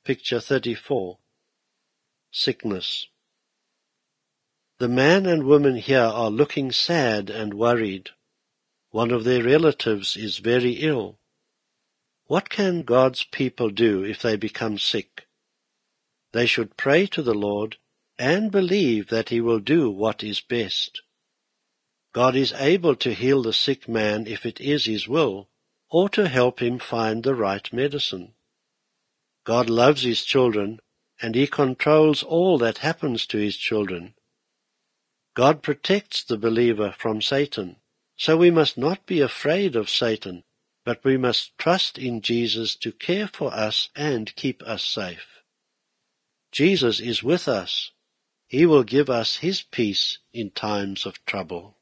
Picture 34. Sickness. The man and woman here are looking sad and worried. One of their relatives is very ill. What can God's people do if they become sick? They should pray to the Lord and believe that He will do what is best. God is able to heal the sick man if it is His will, or to help him find the right medicine. God loves His children, and He controls all that happens to His children. God protects the believer from Satan, so we must not be afraid of Satan, but we must trust in Jesus to care for us and keep us safe. Jesus is with us. He will give us His peace in times of trouble.